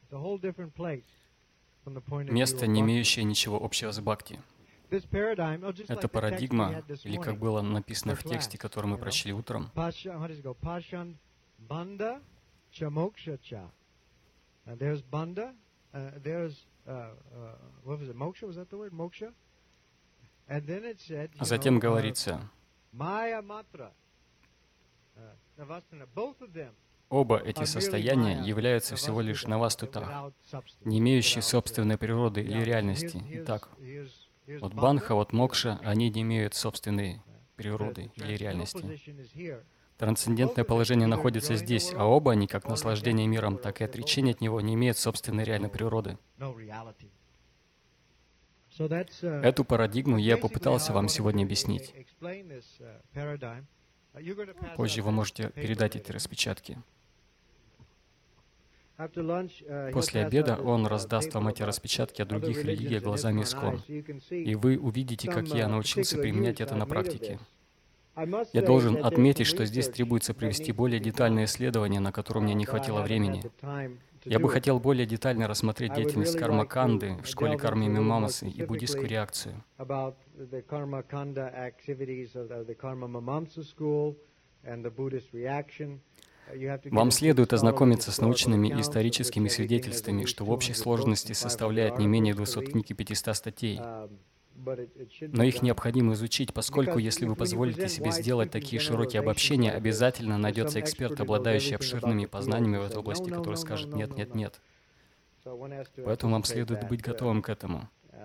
Место, не имеющее ничего общего с бхакти. Это парадигма, или как было написано в тексте, который мы прочли утром, а затем говорится, оба эти состояния являются всего лишь навастутах, не имеющие собственной природы или реальности. Итак, вот банха, вот мокша, они не имеют собственной природы или реальности. Трансцендентное положение находится здесь, а оба они, как наслаждение миром, так и отречение от него, не имеют собственной реальной природы. Эту парадигму я попытался вам сегодня объяснить. Позже вы можете передать эти распечатки. После обеда он раздаст вам эти распечатки о других религиях глазами ИСККОН, и вы увидите, как я научился применять это на практике. Я должен отметить, что здесь требуется провести более детальное исследование, на которое мне не хватило времени. Я бы хотел более детально рассмотреть деятельность Карма-канды в школе Кармы Мимамсы и буддистскую реакцию. Вам следует ознакомиться с научными и историческими свидетельствами, что в общей сложности составляет не менее 200 книг и 500 статей. Но их необходимо изучить, поскольку если вы позволите себе сделать такие широкие обобщения, обязательно найдется эксперт, обладающий обширными познаниями в этой области, который скажет «нет, нет, нет». Поэтому вам следует быть готовым к этому.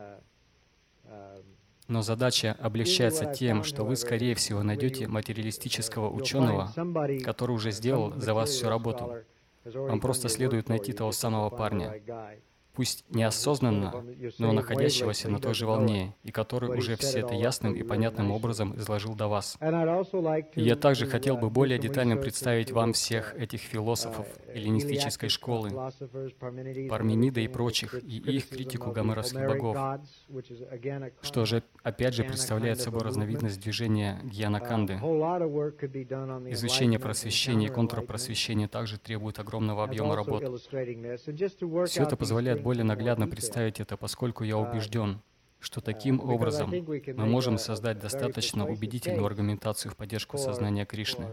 Но задача облегчается тем, что вы, скорее всего, найдете материалистического ученого, который уже сделал за вас всю работу. Вам просто следует найти того самого парня, пусть неосознанно, но находящегося на той же волне, и который уже все это ясным и понятным образом изложил до вас. И я также хотел бы более детально представить вам всех этих философов эллинистической школы, Парменида и прочих, и их критику гомеровских богов, что же опять же представляет собой разновидность движения гьяна-канды. Изучение просвещения и контрпросвещения также требует огромного объема работ. Все это позволяет более наглядно представить это, поскольку я убежден, что таким образом мы можем создать достаточно убедительную аргументацию в поддержку сознания Кришны.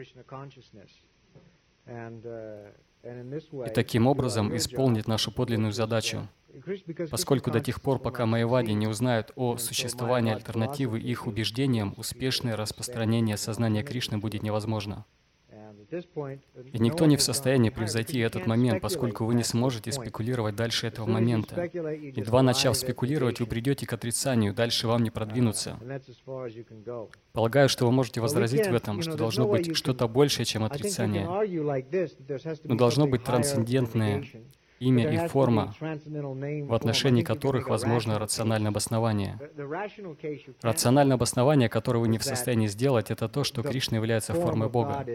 И таким образом исполнить нашу подлинную задачу, поскольку до тех пор, пока майявади не узнают о существовании альтернативы их убеждениям, успешное распространение сознания Кришны будет невозможно. И никто не в состоянии превзойти этот момент, поскольку вы не сможете спекулировать дальше этого момента. Едва начав спекулировать, вы придете к отрицанию, дальше вам не продвинуться. Полагаю, что вы можете возразить в этом, что должно быть что-то большее, чем отрицание. Но должно быть трансцендентное имя и форма, в отношении которых возможно рациональное обоснование. Рациональное обоснование, которое вы не в состоянии сделать, это то, что Кришна является формой Бога.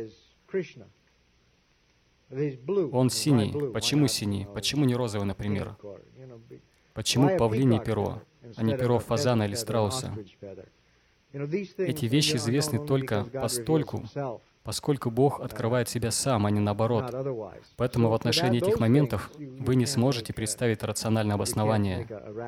Он синий. Почему синий? Почему не розовый, например? Почему павлинье перо, а не перо фазана или страуса? Эти вещи известны только постольку, поскольку Бог открывает себя сам, а не наоборот. Поэтому в отношении этих моментов вы не сможете представить рациональное обоснование.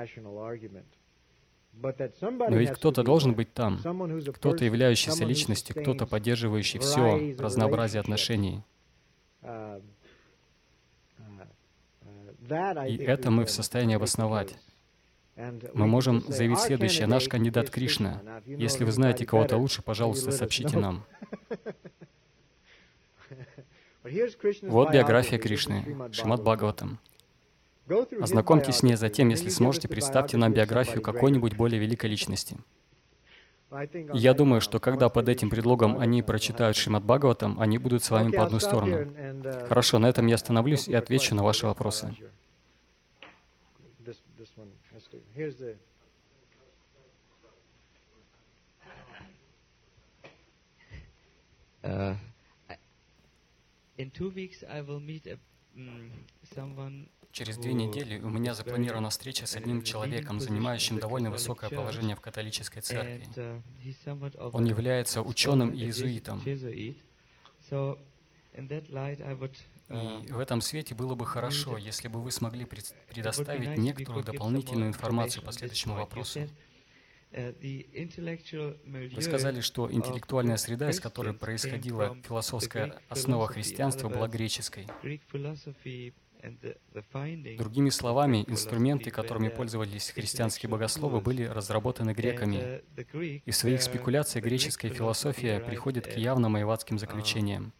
Но ведь кто-то должен быть там, кто-то, являющийся личностью, кто-то, поддерживающий все разнообразие отношений. И это мы в состоянии обосновать. Мы можем заявить следующее. Наш кандидат Кришна. Если вы знаете кого-то лучше, пожалуйста, сообщите нам. Вот биография Кришны, Шримад Бхагаватам. Ознакомьтесь с ней, затем, если сможете, представьте нам биографию какой-нибудь более великой личности. И я думаю, что когда под этим предлогом они прочитают Шримад Бхагаватам, они будут с вами по одну сторону. Хорошо, на этом я остановлюсь и отвечу на ваши вопросы. Через 2 недели у меня запланирована встреча с одним человеком, занимающим довольно высокое положение в католической церкви. Он является ученым и иезуитом. И в этом свете было бы хорошо, если бы вы смогли предоставить некоторую дополнительную информацию по следующему вопросу. Вы сказали, что интеллектуальная среда, из которой происходила философская основа христианства, была греческой. Другими словами, инструменты, которыми пользовались христианские богословы, были разработаны греками. И в своих спекуляциях греческая философия приходит к явно майявадским заключениям.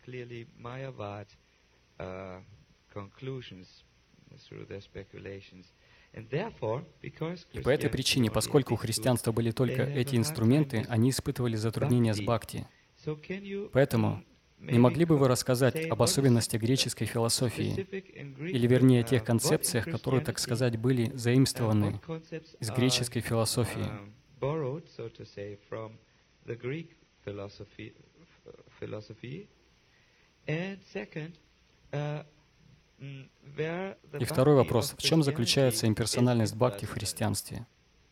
И по этой причине, поскольку у христианства были только эти инструменты, они испытывали затруднения с бхакти. Поэтому не могли бы вы рассказать об особенностях греческой философии, или вернее тех концепциях, которые, так сказать, были заимствованы из греческой философии? И второй вопрос. В чем заключается имперсональность бхакти в христианстве?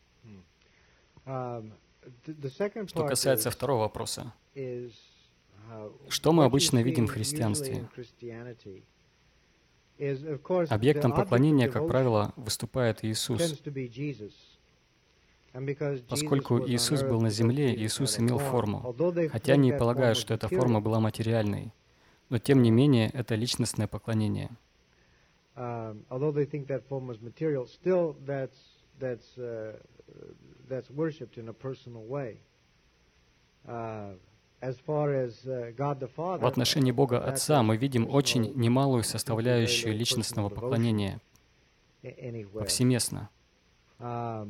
Что касается второго вопроса, что мы обычно видим в христианстве? Объектом поклонения, как правило, выступает Иисус. Поскольку Иисус был на земле, Иисус имел форму, хотя они и полагают, что эта форма была материальной. Но тем не менее, это личностное поклонение. В отношении Бога Отца мы видим очень немалую составляющую личностного поклонения повсеместно. В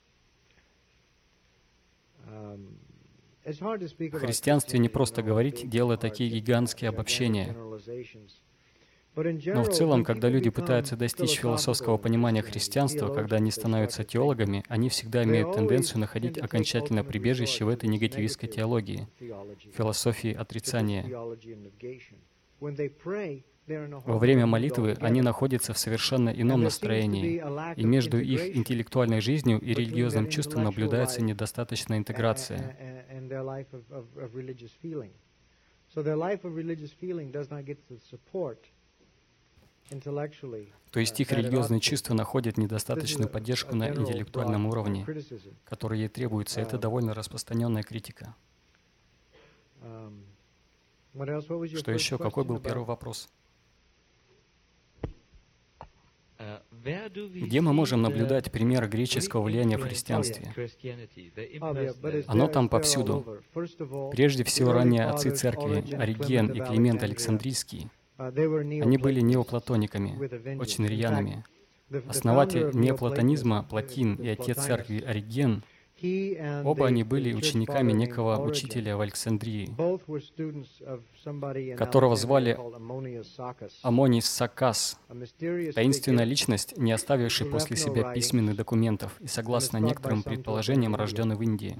христианстве не просто говорить, делая такие гигантские обобщения. Но в целом, когда люди пытаются достичь философского понимания христианства, когда они становятся теологами, они всегда имеют тенденцию находить окончательное прибежище в этой негативистской теологии, философии отрицания. Во время молитвы они находятся в совершенно ином настроении, и между их интеллектуальной жизнью и религиозным чувством наблюдается недостаточная интеграция. То есть их религиозные чувства находят недостаточную поддержку на интеллектуальном уровне, который ей требуется. Это довольно распространенная критика. Что еще? Какой был первый вопрос? Где мы можем наблюдать пример греческого влияния в христианстве? Оно там повсюду. Прежде всего, ранние отцы церкви, Ориген и Климент Александрийский, они были неоплатониками, очень рьяными. Основатель неоплатонизма, Платин, и отец церкви Ориген, оба они были учениками некого учителя в Александрии, которого звали Амоний Саккас, таинственная личность, не оставившая после себя письменных документов и, согласно некоторым предположениям, рожденный в Индии.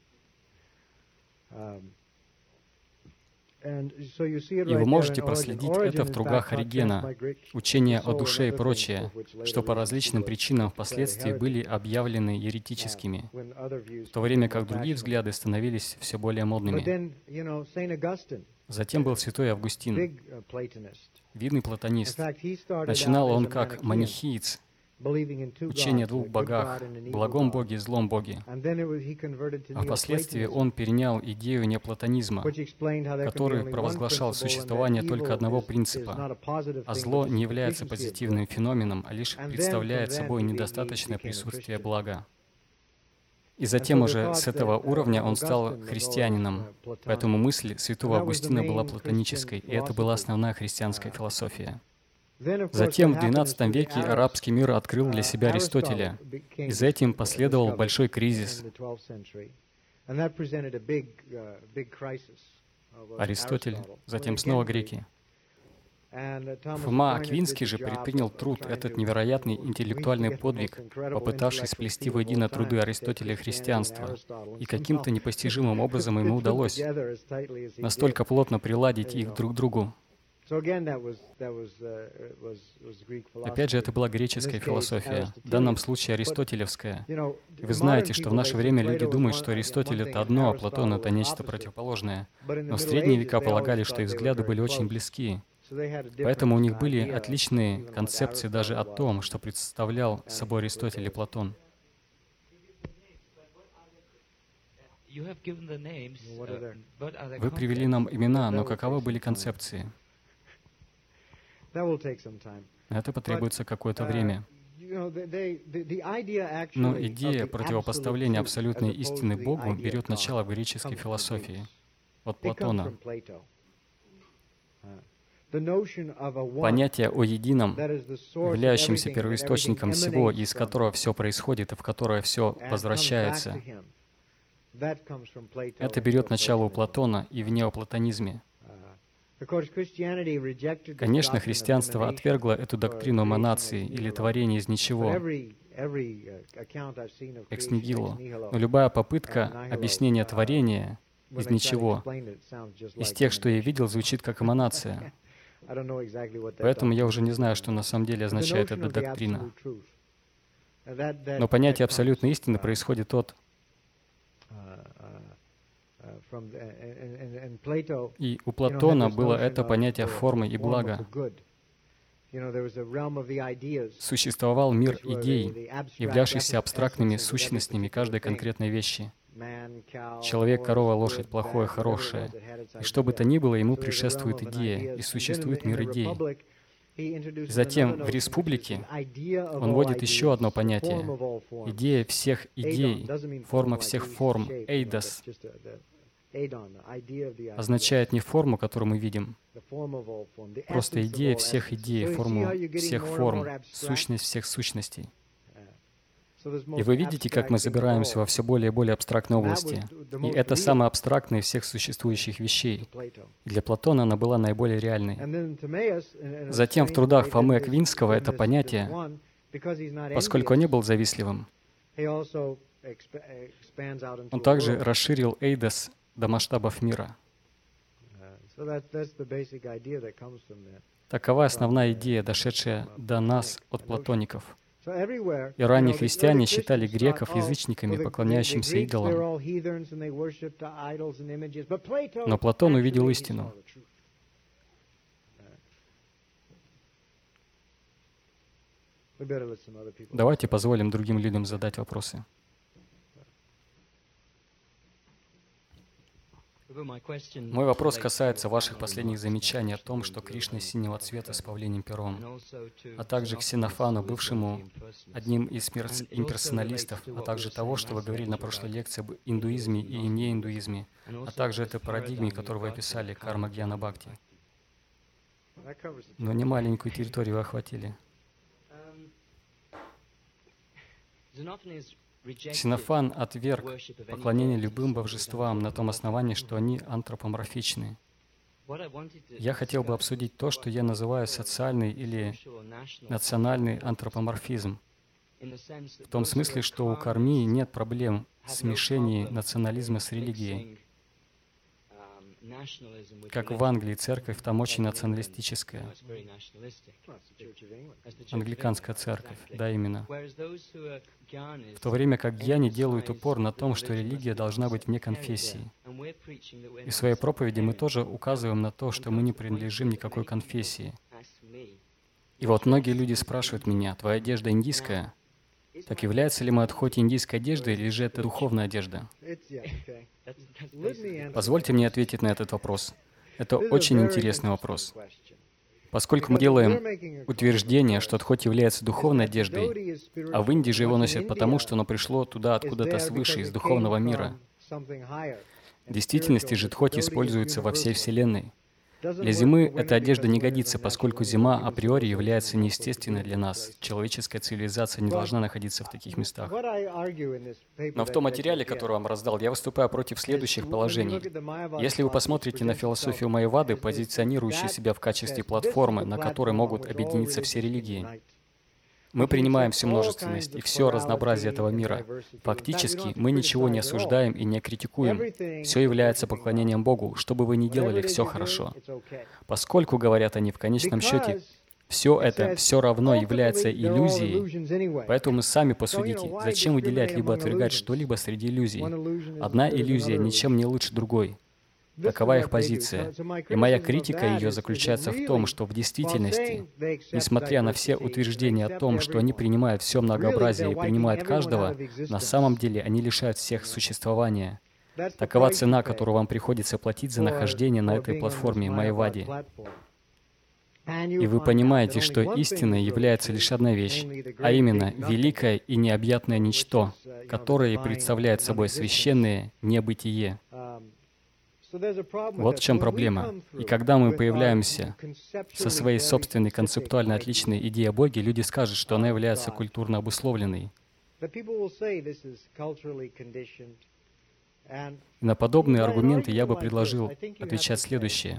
И вы можете проследить это в трудах Оригена, учения о душе и прочее, что по различным причинам впоследствии были объявлены еретическими, в то время как другие взгляды становились все более модными. Затем был святой Августин, видный платонист. Начинал он как манихиец, учение о двух богах, благом Боге и злом Боге. А впоследствии он перенял идею неоплатонизма, который провозглашал существование только одного принципа, а зло не является позитивным феноменом, а лишь представляет собой недостаточное присутствие блага. И затем уже с этого уровня он стал христианином, поэтому мысль святого Августина была платонической, и это была основная христианская философия. Затем в XII веке арабский мир открыл для себя Аристотеля, и за этим последовал большой кризис. Аристотель, затем снова греки. Фома Аквинский же предпринял труд, этот невероятный интеллектуальный подвиг, попытавшись сплести воедино труды Аристотеля и христианства, и каким-то непостижимым образом ему удалось настолько плотно приладить их друг к другу. Опять же, это была греческая философия, в данном случае аристотелевская. И вы знаете, что в наше время люди думают, что Аристотель — это одно, а Платон — это нечто противоположное. Но в средние века полагали, что их взгляды были очень близки. Поэтому у них были отличные концепции даже о том, что представлял собой Аристотель и Платон. Вы привели нам имена, но каковы были концепции? Это потребуется какое-то время. Но идея противопоставления абсолютной истины Богу берет начало в греческой философии, от Платона. Понятие о едином, являющемся первоисточником всего, из которого все происходит и в которое все возвращается, это берет начало у Платона и в неоплатонизме. Конечно, христианство отвергло эту доктрину эманации или творения из ничего, экс нигило, но любая попытка объяснения творения из ничего, из тех, что я видел, звучит как эманация. Поэтому я уже не знаю, что на самом деле означает эта доктрина. Но понятие абсолютной истины происходит от... И у Платона было это понятие формы и блага. Существовал мир идей, являвшихся абстрактными сущностями каждой конкретной вещи. Человек, корова, лошадь, плохое, хорошее. И что бы то ни было, ему предшествует идея, и существует мир идей. Затем в республике он вводит еще одно понятие. Идея всех идей, форма всех форм, эйдос, означает не форму, которую мы видим, просто идея всех идей, форму всех форм, сущность всех сущностей. И вы видите, как мы забираемся во все более и более абстрактной области. И это самая абстрактная из всех существующих вещей. Для Платона она была наиболее реальной. Затем в трудах Фомы Аквинского это понятие, поскольку он не был завистливым, он также расширил эйдос до масштабов мира. Такова основная идея, дошедшая до нас от платоников. И ранние христиане считали греков язычниками, поклоняющимся идолам. Но Платон увидел истину. Давайте позволим другим людям задать вопросы. Мой вопрос касается ваших последних замечаний о том, что Кришна синего цвета с павлиним пером, а также Ксенофану, бывшему одним из имперсоналистов, а также того, что вы говорили на прошлой лекции об индуизме и неиндуизме, а также этой парадигме, которую вы описали, карма гьяна бхакти. Но не маленькую территорию вы охватили. Ксенофан отверг поклонение любым божествам на том основании, что они антропоморфичны. Я хотел бы обсудить то, что я называю социальный или национальный антропоморфизм. В том смысле, что у Карми нет проблем в смешении национализма с религией. Как в Англии церковь там очень националистическая. Англиканская церковь, да, именно. В то время как гьяни делают упор на том, что религия должна быть вне конфессии. И в своей проповеди мы тоже указываем на то, что мы не принадлежим никакой конфессии. И вот многие люди спрашивают меня: «Твоя одежда индийская?» Так является ли мой отход индийской одеждой, или же это духовная одежда? Позвольте мне ответить на этот вопрос. Это очень интересный вопрос. Поскольку мы делаем утверждение, что отход является духовной одеждой, а в Индии же его носят потому, что оно пришло туда откуда-то свыше, из духовного мира. В действительности же тхоти используется во всей Вселенной. Для зимы эта одежда не годится, поскольку зима априори является неестественной для нас. Человеческая цивилизация не должна находиться в таких местах. Но в том материале, который я вам раздал, я выступаю против следующих положений. Если вы посмотрите на философию Майявады, позиционирующую себя в качестве платформы, на которой могут объединиться все религии, мы принимаем всю множественность и все разнообразие этого мира. Фактически, мы ничего не осуждаем и не критикуем. Все является поклонением Богу. Что бы вы ни делали, все хорошо. Поскольку, говорят они, в конечном счете, все это все равно является иллюзией, поэтому сами посудите, зачем выделять либо отвергать что-либо среди иллюзий. Одна иллюзия ничем не лучше другой. Такова их позиция. И моя критика ее заключается в том, что в действительности, несмотря на все утверждения о том, что они принимают все многообразие и принимают каждого, на самом деле они лишают всех существования. Такова цена, которую вам приходится платить за нахождение на этой платформе Майявади. И вы понимаете, что истиной является лишь одна вещь, а именно великое и необъятное ничто, которое и представляет собой священное небытие. Вот в чем проблема. И когда мы появляемся со своей собственной концептуально отличной идеей о Боге, люди скажут, что она является культурно обусловленной. И на подобные аргументы я бы предложил отвечать следующее.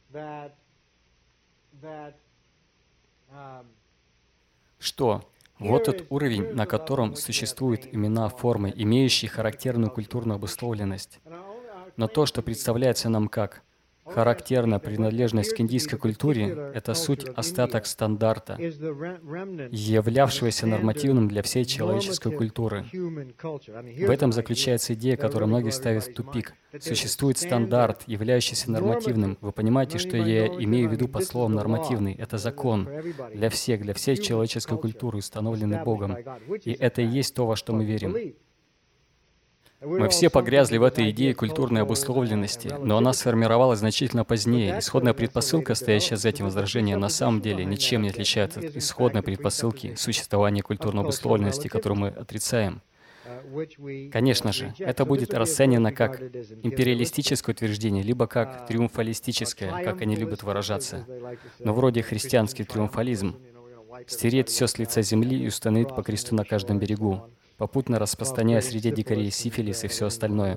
Что вот тот уровень, на котором существуют имена, формы, имеющие характерную культурную обусловленность. Но то, что представляется нам как характерная принадлежность к индийской культуре, это суть остаток стандарта, являвшегося нормативным для всей человеческой культуры. В этом заключается идея, которую многие ставят в тупик. Существует стандарт, являющийся нормативным. Вы понимаете, что я имею в виду под словом «нормативный»? Это закон для всей человеческой культуры, установленный Богом. И это и есть то, во что мы верим. Мы все погрязли в этой идее культурной обусловленности, но она сформировалась значительно позднее. Исходная предпосылка, стоящая за этим возражением, на самом деле ничем не отличается от исходной предпосылки существования культурной обусловленности, которую мы отрицаем. Конечно же, это будет расценено как империалистическое утверждение, либо как триумфалистическое, как они любят выражаться. Но вроде христианский триумфализм. Стереть все с лица земли и установить по кресту на каждом берегу, попутно распространяя среди дикарей сифилис и все остальное.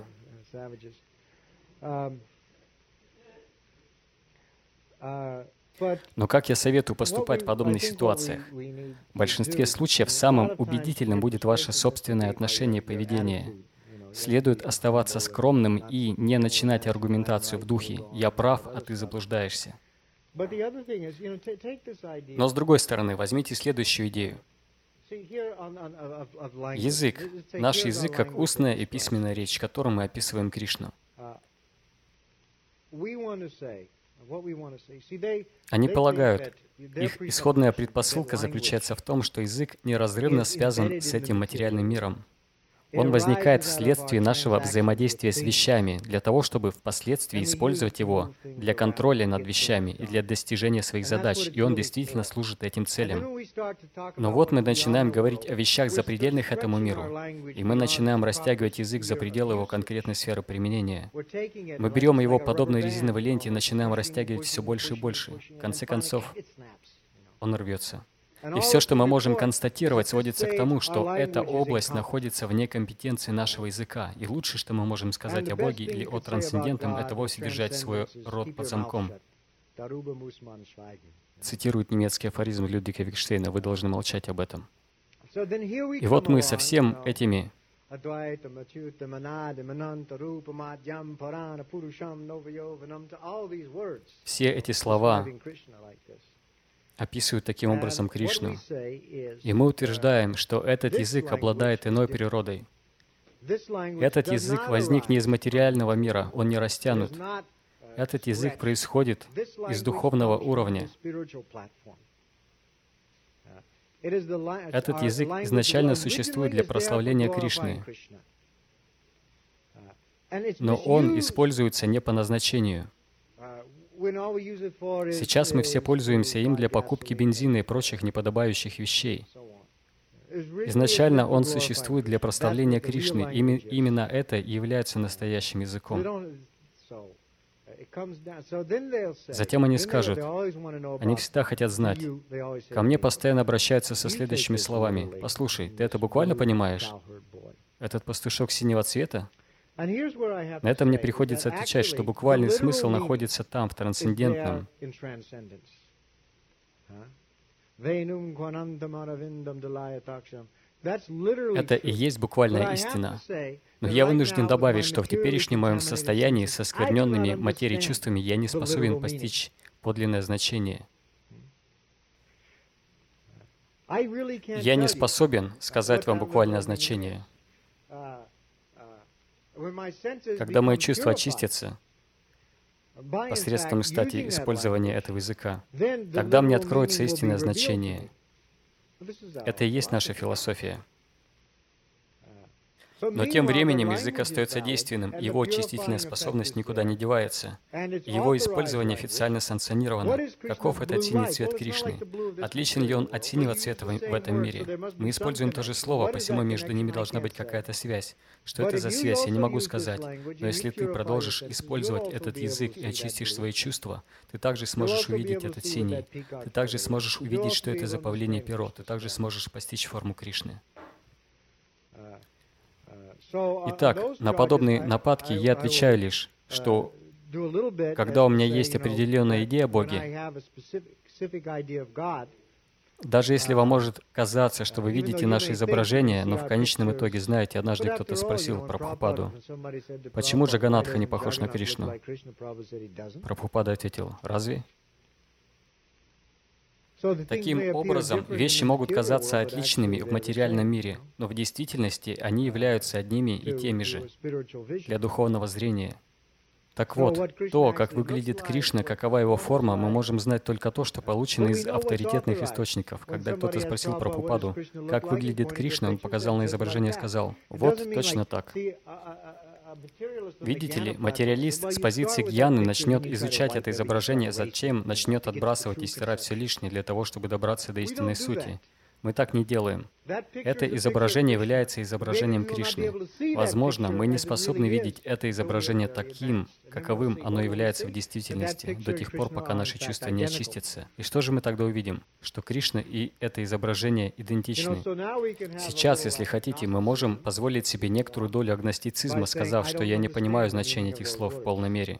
Но как я советую поступать в подобных ситуациях? В большинстве случаев самым убедительным будет ваше собственное отношение и поведение. Следует оставаться скромным и не начинать аргументацию в духе «я прав, а ты заблуждаешься». Но с другой стороны, возьмите следующую идею. Язык. Наш язык как устная и письменная речь, которым мы описываем Кришну. Они полагают, их исходная предпосылка заключается в том, что язык неразрывно связан с этим материальным миром. Он возникает вследствие нашего взаимодействия с вещами, для того, чтобы впоследствии использовать его для контроля над вещами и для достижения своих задач, и он действительно служит этим целям. Но вот мы начинаем говорить о вещах запредельных этому миру, и мы начинаем растягивать язык за пределы его конкретной сферы применения. Мы берем его подобно резиновой ленте и начинаем растягивать все больше и больше. В конце концов, он рвется. И все, что мы можем констатировать, сводится к тому, что эта область находится вне компетенции нашего языка. И лучшее, что мы можем сказать о Боге или о трансцендентном, это вовсе держать свой рот под замком. Цитирует немецкий афоризм Людвига Викштейна: «Вы должны молчать об этом». И вот мы со всем этими все эти слова описывают таким образом Кришну. И мы утверждаем, что этот язык обладает иной природой. Этот язык возник не из материального мира, он не растянут. Этот язык происходит из духовного уровня. Этот язык изначально существует для прославления Кришны, но он используется не по назначению. Сейчас мы все пользуемся им для покупки бензина и прочих неподобающих вещей. Изначально он существует для прославления Кришны. Именно это и является настоящим языком. Затем они скажут, они всегда хотят знать. Ко мне постоянно обращаются со следующими словами. «Послушай, ты это буквально понимаешь? Этот пастушок синего цвета?» На это мне приходится отвечать, что буквальный смысл находится там, в трансцендентном. Это и есть буквальная истина. Но я вынужден добавить, что в теперешнем моем состоянии со оскверненными материей чувствами я не способен постичь подлинное значение. Я не способен сказать вам буквальное значение. Когда мои чувства очистятся, посредством, кстати, использования этого языка, тогда мне откроется истинное значение. Это и есть наша философия. Но тем временем язык остается действенным, его очистительная способность никуда не девается. Его использование официально санкционировано. Каков этот синий цвет Кришны? Отличен ли он от синего цвета в этом мире? Мы используем то же слово, посему между ними должна быть какая-то связь. Что это за связь, я не могу сказать. Но если ты продолжишь использовать этот язык и очистишь свои чувства, ты также сможешь увидеть этот синий. Ты также сможешь увидеть, что это за павлинье перо. Ты также сможешь постичь форму Кришны. Итак, на подобные нападки я отвечаю лишь, что когда у меня есть определенная идея о Боге, даже если вам может казаться, что вы видите наше изображение, но в конечном итоге, знаете, однажды кто-то спросил Прабхупаду, почему Джаганатха не похож на Кришну? Прабхупада ответил, разве? Таким образом, вещи могут казаться отличными в материальном мире, но в действительности они являются одними и теми же для духовного зрения. Так вот, то, как выглядит Кришна, какова его форма, мы можем знать только то, что получено из авторитетных источников. Когда кто-то спросил Прабхупаду, как выглядит Кришна, он показал на изображение и сказал, «Вот точно так». Видите ли, материалист с позиции гьяны начнет изучать это изображение, затем начнет отбрасывать и стирать все лишнее для того, чтобы добраться до истинной сути. Мы так не делаем. Это изображение является изображением Кришны. Возможно, мы не способны видеть это изображение таким, каковым оно является в действительности, до тех пор, пока наши чувства не очистятся. И что же мы тогда увидим? Что Кришна и это изображение идентичны. Сейчас, если хотите, мы можем позволить себе некоторую долю агностицизма, сказав, что я не понимаю значения этих слов в полной мере.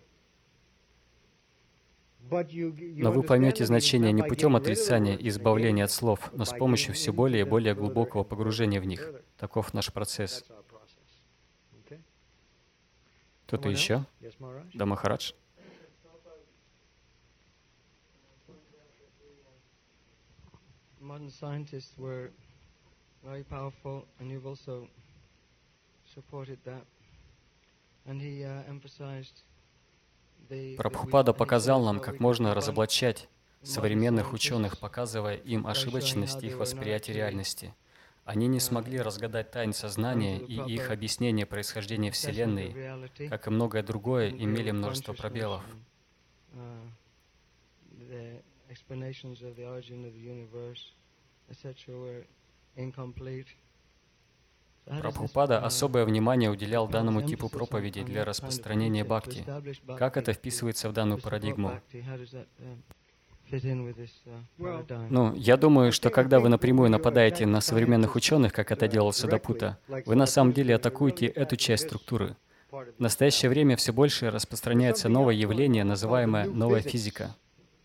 Но вы поймете значение не путем отрицания и избавления от слов, но с помощью все более и более глубокого погружения в них. Таков наш процесс. Кто-то еще? Да, Махарадж? Прабхупада показал нам, как можно разоблачать современных ученых, показывая им ошибочность их восприятия реальности. Они не смогли разгадать тайн сознания, и их объяснение происхождения Вселенной, как и многое другое, имели множество пробелов. Прабхупада особое внимание уделял данному типу проповеди для распространения бхакти. Как это вписывается в данную парадигму? Я думаю, что когда вы напрямую нападаете на современных ученых, как это делал Садапута, вы на самом деле атакуете эту часть структуры. В настоящее время все больше распространяется новое явление, называемое новая физика.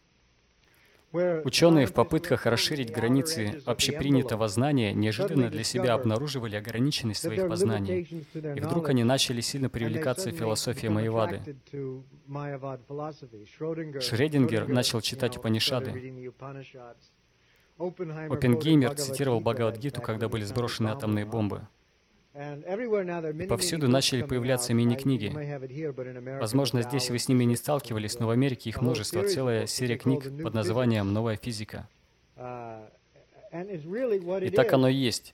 Ученые в попытках расширить границы общепринятого знания неожиданно для себя обнаруживали ограниченность своих познаний. И вдруг они начали сильно привлекаться философией Майявады. Шрёдингер начал читать Упанишады. Оппенгеймер цитировал Бхагавад-гиту, когда были сброшены атомные бомбы. И повсюду начали появляться мини-книги. Возможно, здесь вы с ними не сталкивались, но в Америке их множество, целая серия книг под названием «Новая физика». И так оно и есть.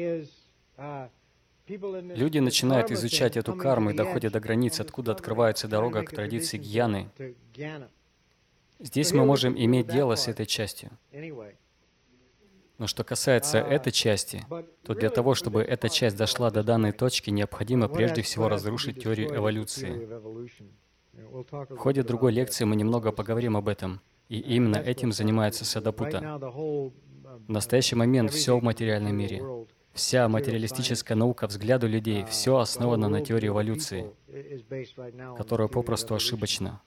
Люди начинают изучать эту карму и доходят до границ, откуда открывается дорога к традиции гьяны. Здесь мы можем иметь дело с этой частью. Но что касается этой части, то для того, чтобы эта часть дошла до данной точки, необходимо прежде всего разрушить теорию эволюции. В ходе другой лекции мы немного поговорим об этом, и именно этим занимается Садапута. В настоящий момент все в материальном мире, вся материалистическая наука взгляду людей, все основано на теории эволюции, которая попросту ошибочна.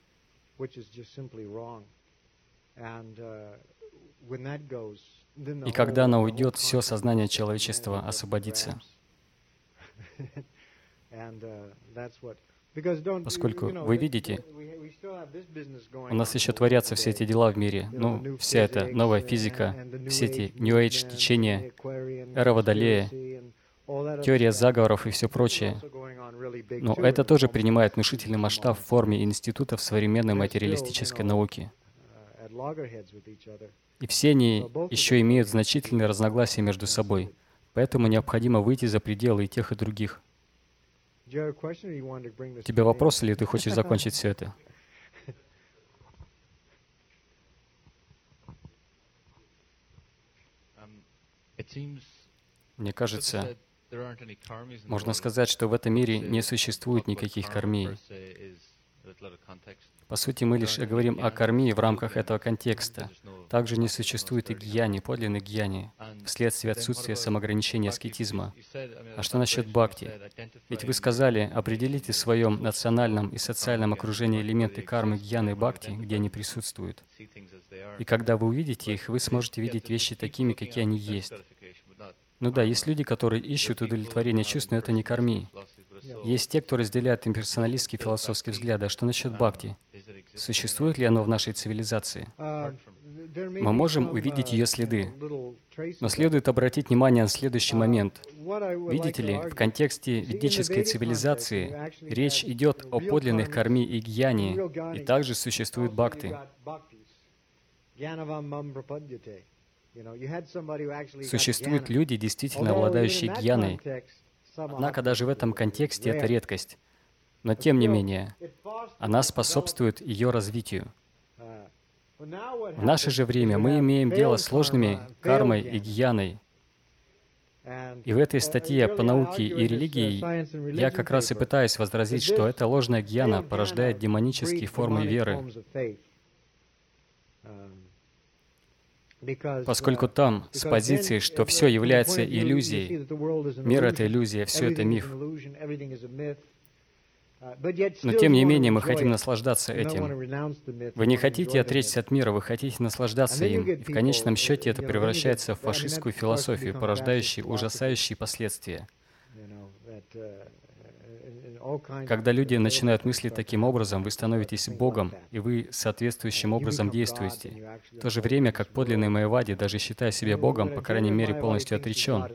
И когда она уйдет, все сознание человечества освободится. Поскольку, вы видите, у нас еще творятся все эти дела в мире, вся эта новая физика, все эти New Age течения, эра Водолея, теория заговоров и все прочее. Но это тоже принимает внушительный масштаб в форме институтов современной материалистической науки. И все они еще имеют значительные разногласия между собой. Поэтому необходимо выйти за пределы и тех, и других. У тебя вопрос, или ты хочешь закончить все это? Мне кажется, можно сказать, что в этом мире не существует никаких кармий. По сути, мы лишь говорим о кармии в рамках этого контекста. Также не существует и гьяни, подлинной гьяни, вследствие отсутствия самоограничения аскетизма. А что насчет бхакти? Ведь вы сказали, определите в своем национальном и социальном окружении элементы кармы гьяны и бхакти, где они присутствуют. И когда вы увидите их, вы сможете видеть вещи такими, какие они есть. Ну да, есть люди, которые ищут удовлетворение чувств, но это не карми. Есть те, кто разделяет имперсоналистские философские взгляды. А что насчет бхакти? Существует ли оно в нашей цивилизации? Мы можем увидеть ее следы. Но следует обратить внимание на следующий момент. Видите ли, в контексте ведической цивилизации речь идет о подлинных карми и гьяни, и также существует бхакти. Существуют люди, действительно обладающие гьяной. Однако даже в этом контексте это редкость. Но тем не менее, она способствует ее развитию. В наше же время мы имеем дело с сложными кармой и гьяной. И в этой статье по науке и религии я как раз и пытаюсь возразить, что эта ложная гьяна порождает демонические формы веры. Поскольку там, с позиции, что все является иллюзией, мир — это иллюзия, все это миф. Но тем не менее мы хотим наслаждаться этим. Вы не хотите отречься от мира, вы хотите наслаждаться им. И в конечном счете это превращается в фашистскую философию, порождающую ужасающие последствия. Когда люди начинают мыслить таким образом, вы становитесь Богом, и вы соответствующим образом действуете. В то же время, как подлинный майявади, даже считая себя Богом, по крайней мере, полностью отречен.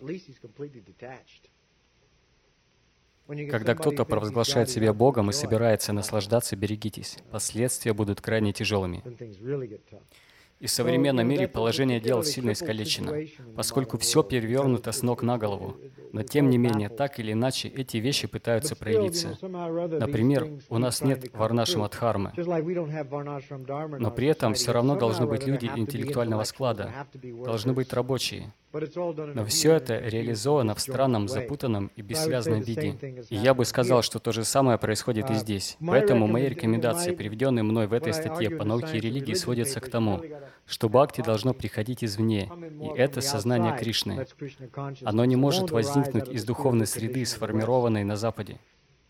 Когда кто-то провозглашает себя Богом и собирается наслаждаться, берегитесь. Последствия будут крайне тяжелыми. И в современном мире положение дел сильно искалечено, поскольку все перевернуто с ног на голову. Но тем не менее, так или иначе, эти вещи пытаются проявиться. Например, у нас нет варнашрама-дхармы, но при этом все равно должны быть люди интеллектуального склада, должны быть рабочие. Но все это реализовано в странном, запутанном и бессвязном виде. И я бы сказал, что то же самое происходит и здесь. Поэтому мои рекомендации, приведенные мной в этой статье по науке и религии, сводятся к тому, что бхакти должно приходить извне, и это сознание Кришны. Оно не может возникнуть из духовной среды, сформированной на Западе.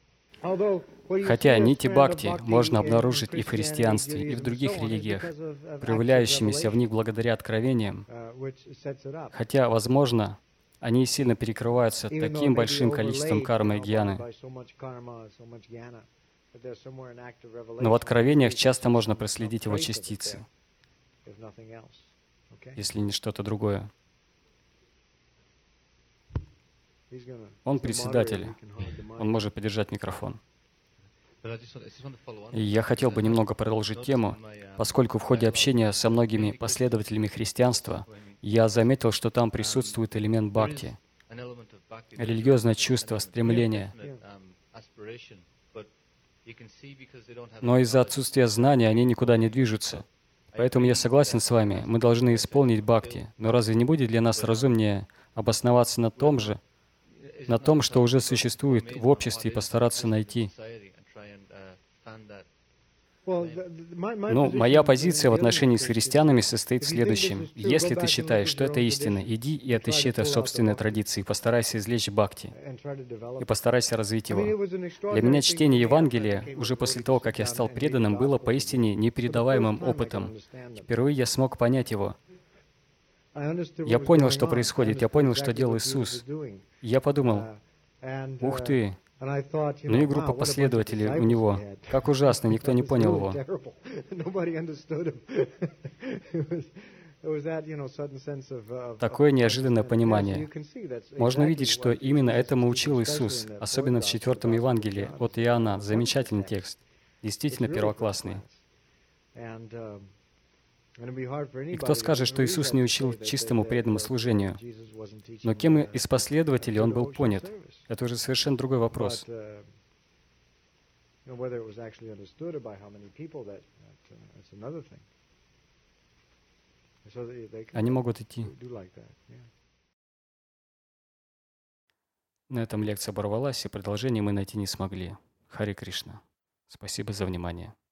Хотя нити бхакти можно обнаружить и в христианстве, и в других религиях, проявляющимися в них благодаря откровениям, хотя, возможно, они сильно перекрываются таким большим количеством кармы и гьяны. Но в откровениях часто можно проследить его частицы, если не что-то другое. Он председатель, он может подержать микрофон. И я хотел бы немного продолжить тему, поскольку в ходе общения со многими последователями христианства я заметил, что там присутствует элемент бхакти, религиозное чувство, стремление. Но из-за отсутствия знания они никуда не движутся. Поэтому я согласен с вами, мы должны исполнить бхакти. Но разве не будет для нас разумнее обосноваться на том, что уже существует в обществе, и постараться найти? Ну, моя позиция в отношении с христианами состоит в следующем. Если ты считаешь, что это истина, иди и отыщи это в собственной традиции, постарайся извлечь бхакти, и постарайся развить его. Для меня чтение Евангелия, уже после того, как я стал преданным, было поистине непередаваемым опытом. Впервые я смог понять его. Я понял, что происходит, я понял, что делал Иисус. И я подумал, ух ты, ну и группа последователей у него. Как ужасно, никто не понял его. Такое неожиданное понимание. Можно увидеть, что именно этому учил Иисус, особенно в 4 Евангелии от Иоанна. Замечательный текст. Действительно первоклассный. И кто скажет, что Иисус не учил чистому преданному служению? Но кем из последователей Он был понят? Это уже совершенно другой вопрос. Они могут идти. На этом лекция оборвалась, и продолжение мы найти не смогли. Харе Кришна. Спасибо за внимание.